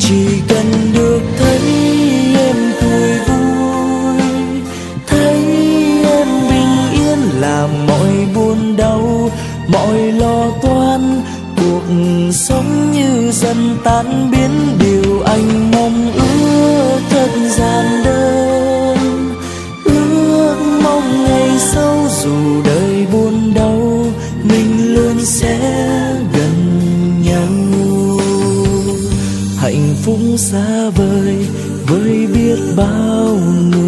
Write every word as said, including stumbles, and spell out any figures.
Chỉ cần được thấy em cười vui, thấy em bình yên là mọi buồn đau, mọi lo toan cuộc sống như dần tan biến. Điều anh mong ước thật giản đơn, ước mong ngày sau dù đời buồn đau mình luôn sẽ gần nhau. Hạnh phúc xa vời với biết bao người.